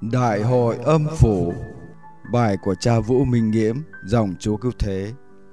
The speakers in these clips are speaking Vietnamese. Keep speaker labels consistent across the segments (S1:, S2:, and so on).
S1: Đại hội âm phủ. Bài của cha Vũ Minh Nghiễm, dòng Chúa Cứu Thế.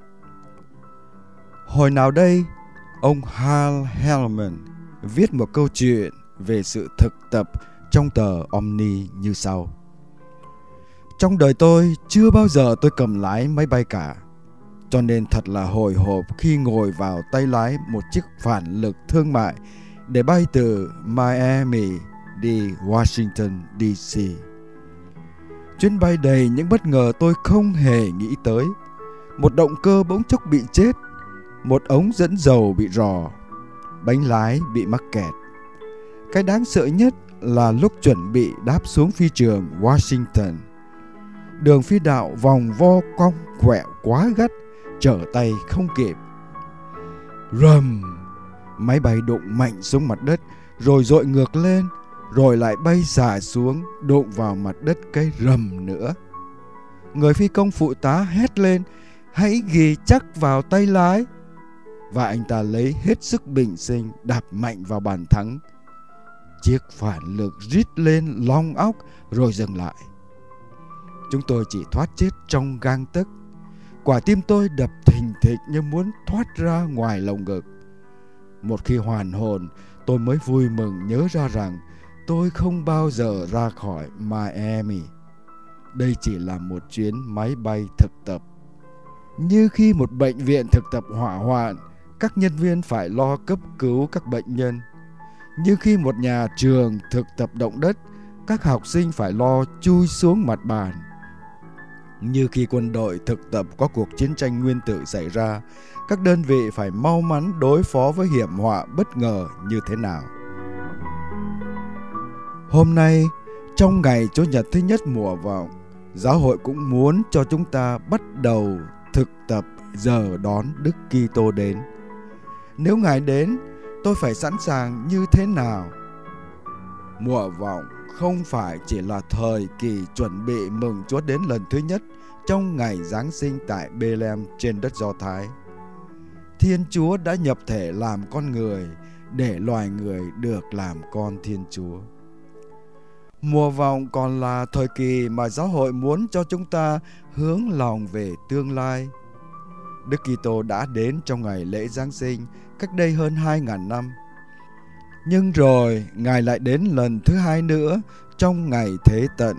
S1: Hồi nào đây, ông Hal Hellman viết một câu chuyện về sự thực tập trong tờ Omni như sau. Trong đời tôi, chưa bao giờ tôi cầm lái máy bay cả. Cho nên thật là hồi hộp khi ngồi vào tay lái một chiếc phản lực thương mại để bay từ Miami đi Washington DC. Chuyến bay đầy những bất ngờ tôi không hề nghĩ tới. Một động cơ bỗng chốc bị chết, một ống dẫn dầu bị rò, bánh lái bị mắc kẹt. Cái đáng sợ nhất là lúc chuẩn bị đáp xuống phi trường Washington, đường phi đạo vòng vo cong quẹo quá gắt, trở tay không kịp. Rầm! Máy bay đụng mạnh xuống mặt đất, rồi dội ngược lên, rồi lại bay xả xuống, đụng vào mặt đất cái rầm nữa. Người phi công phụ tá hét lên, hãy ghì chắc vào tay lái. Và anh ta lấy hết sức bình sinh đạp mạnh vào bàn thắng. Chiếc phản lực rít lên long óc rồi dừng lại. Chúng tôi chỉ thoát chết trong gang tấc. Quả tim tôi đập thình thịch như muốn thoát ra ngoài lồng ngực. Một khi hoàn hồn, tôi mới vui mừng nhớ ra rằng tôi không bao giờ ra khỏi Miami. Đây chỉ là một chuyến máy bay thực tập. Như khi một bệnh viện thực tập hỏa hoạn, các nhân viên phải lo cấp cứu các bệnh nhân. Như khi một nhà trường thực tập động đất, các học sinh phải lo chui xuống mặt bàn. Như khi quân đội thực tập có cuộc chiến tranh nguyên tử xảy ra, các đơn vị phải mau mắn đối phó với hiểm họa bất ngờ như thế nào. Hôm nay, trong ngày Chủ nhật thứ nhất mùa vọng, giáo hội cũng muốn cho chúng ta bắt đầu thực tập giờ đón Đức Kitô đến. Nếu Ngài đến, tôi phải sẵn sàng như thế nào? Mùa vọng không phải chỉ là thời kỳ chuẩn bị mừng Chúa đến lần thứ nhất trong ngày Giáng sinh tại Bethlehem trên đất Do Thái. Thiên Chúa đã nhập thể làm con người để loài người được làm con Thiên Chúa. Mùa vọng còn là thời kỳ mà giáo hội muốn cho chúng ta hướng lòng về tương lai. Đức Kitô đã đến trong ngày lễ Giáng sinh cách đây hơn 2.000 năm. Nhưng rồi Ngài lại đến lần thứ hai nữa trong ngày Thế Tận.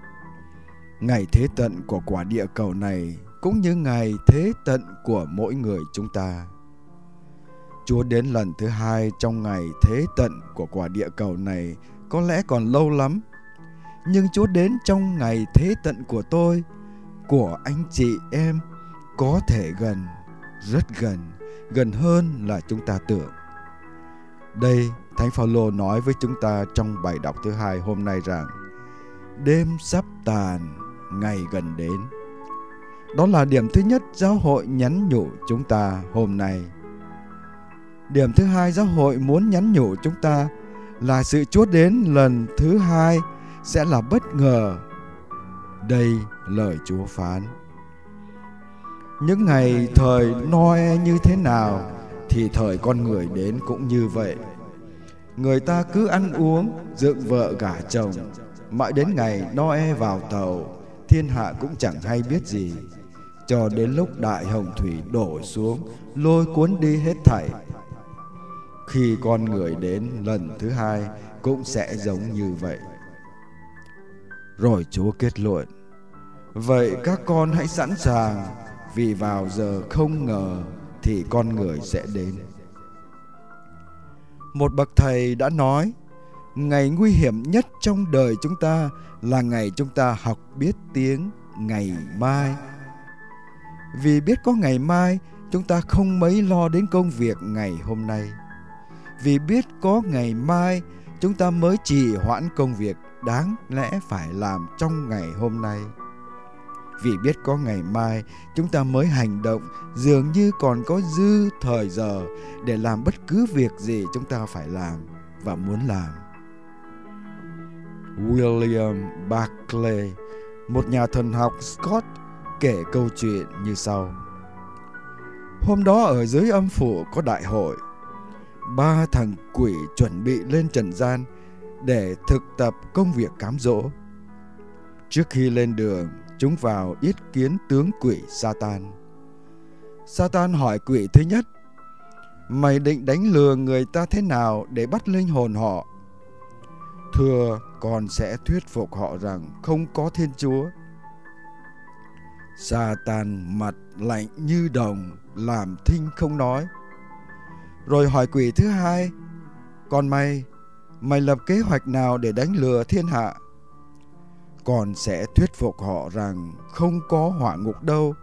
S1: Ngày Thế Tận của quả địa cầu này cũng như ngày Thế Tận của mỗi người chúng ta. Chúa đến lần thứ hai trong ngày Thế Tận của quả địa cầu này có lẽ còn lâu lắm. Nhưng Chúa đến trong ngày Thế Tận của tôi, của anh chị em, có thể gần, rất gần, gần hơn là chúng ta tưởng. Đây, Thánh Phaolô nói với chúng ta trong bài đọc thứ hai hôm nay rằng đêm sắp tàn, ngày gần đến. Đó là điểm thứ nhất giáo hội nhắn nhủ chúng ta hôm nay. Điểm thứ hai giáo hội muốn nhắn nhủ chúng ta là sự Chúa đến lần thứ hai sẽ là bất ngờ. Đây lời Chúa phán. Những ngày thời Noe như thế nào thì thời con người đến cũng như vậy. Người ta cứ ăn uống, dựng vợ gả chồng, mãi đến ngày Noe vào tàu, thiên hạ cũng chẳng hay biết gì, cho đến lúc đại hồng thủy đổ xuống, lôi cuốn đi hết thảy. Khi con người đến lần thứ hai cũng sẽ giống như vậy. Rồi Chúa kết luận: vậy các con hãy sẵn sàng, vì vào giờ không ngờ thì con người sẽ đến. Một bậc thầy đã nói, ngày nguy hiểm nhất trong đời chúng ta là ngày chúng ta học biết tiếng ngày mai. Vì biết có ngày mai, chúng ta không mấy lo đến công việc ngày hôm nay. Vì biết có ngày mai, chúng ta mới trì hoãn công việc đáng lẽ phải làm trong ngày hôm nay. Vì biết có ngày mai, chúng ta mới hành động dường như còn có dư thời giờ để làm bất cứ việc gì chúng ta phải làm và muốn làm. William Barclay, một nhà thần học Scott, kể câu chuyện như sau. Hôm đó ở dưới âm phủ có đại hội. 3 thằng quỷ chuẩn bị lên trần gian để thực tập công việc cám dỗ. Trước khi lên đường, chúng vào yết kiến tướng quỷ Satan. Satan hỏi quỷ thứ nhất: mày định đánh lừa người ta thế nào để bắt linh hồn họ? Thưa, con sẽ thuyết phục họ rằng không có Thiên Chúa. Satan mặt lạnh như đồng, làm thinh không nói. Rồi hỏi quỷ thứ hai: còn mày lập kế hoạch nào để đánh lừa thiên hạ? Con sẽ thuyết phục họ rằng không có hỏa ngục đâu.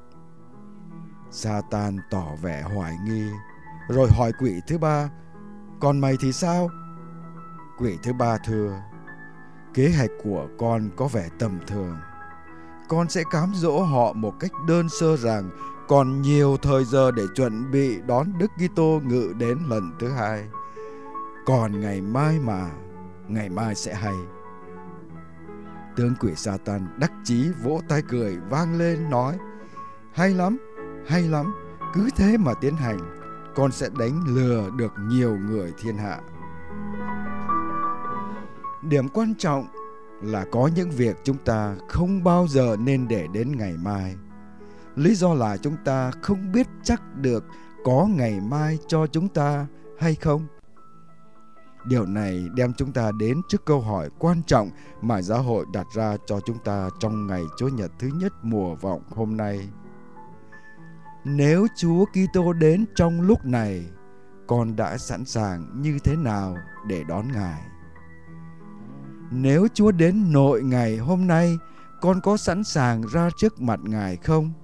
S1: Satan tỏ vẻ hoài nghi, rồi hỏi quỷ thứ ba: còn mày thì sao? Quỷ thứ ba thưa: kế hoạch của con có vẻ tầm thường. Con sẽ cám dỗ họ một cách đơn sơ rằng còn nhiều thời giờ để chuẩn bị đón Đức Kitô ngự đến lần thứ hai. Còn ngày mai sẽ hay. Tướng quỷ Satan đắc chí vỗ tay cười vang lên nói: hay lắm, cứ thế mà tiến hành, con sẽ đánh lừa được nhiều người thiên hạ. Điểm quan trọng là có những việc chúng ta không bao giờ nên để đến ngày mai. Lý do là chúng ta không biết chắc được có ngày mai cho chúng ta hay không. Điều này đem chúng ta đến trước câu hỏi quan trọng mà giáo hội đặt ra cho chúng ta trong ngày Chúa Nhật thứ nhất mùa vọng hôm nay. Nếu Chúa Kitô đến trong lúc này, con đã sẵn sàng như thế nào để đón Ngài? Nếu Chúa đến nội ngày hôm nay, con có sẵn sàng ra trước mặt Ngài không?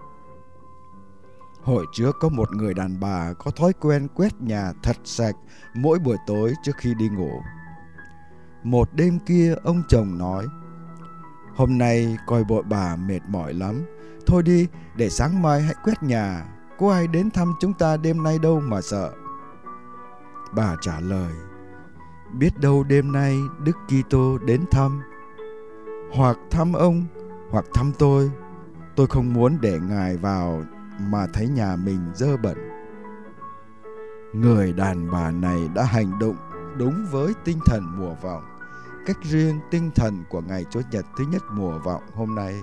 S1: Hồi trước có một người đàn bà có thói quen quét nhà thật sạch mỗi buổi tối trước khi đi ngủ. Một đêm kia ông chồng nói: hôm nay coi bộ bà mệt mỏi lắm, thôi đi, để sáng mai hãy quét nhà, có ai đến thăm chúng ta đêm nay đâu mà sợ. Bà trả lời: biết đâu đêm nay Đức Kitô đến thăm, hoặc thăm ông, hoặc thăm tôi không muốn để Ngài vào mà thấy nhà mình dơ bẩn. Người đàn bà này đã hành động đúng với tinh thần mùa vọng, cách riêng tinh thần của ngày Chúa Nhật thứ nhất mùa vọng hôm nay.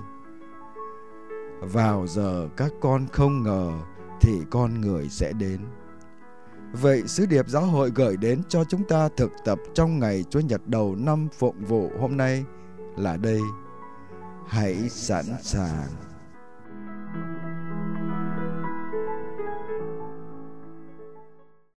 S1: Vào giờ các con không ngờ thì con người sẽ đến. Vậy sứ điệp giáo hội gửi đến cho chúng ta thực tập trong ngày Chúa Nhật đầu năm Phụng vụ hôm nay là đây: hãy sẵn sàng.